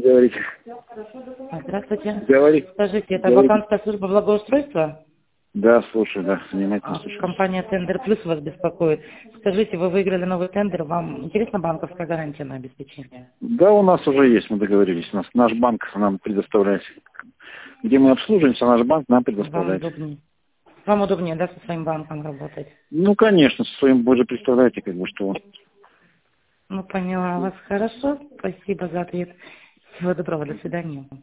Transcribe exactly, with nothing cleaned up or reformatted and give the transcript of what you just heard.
Говорите. А, Здравствуйте. Говори. Скажите, это Говори. Балканская служба благоустройства? Да, слушаю, да, внимательно А, слушаю. Компания Тендер Плюс вас беспокоит. Скажите, вы выиграли новый тендер, вам интересна банковская гарантия на обеспечение? Да, у нас уже есть, мы договорились. У нас наш банк нам предоставляет. Где мы обслуживаемся, наш банк нам Вам предоставляет. удобнее? Вам удобнее, да, со своим банком работать? Ну, конечно, со своим, вы же представляете, как бы, что... Ну, поняла вас. Хорошо. Спасибо за ответ. Всего доброго. До свидания.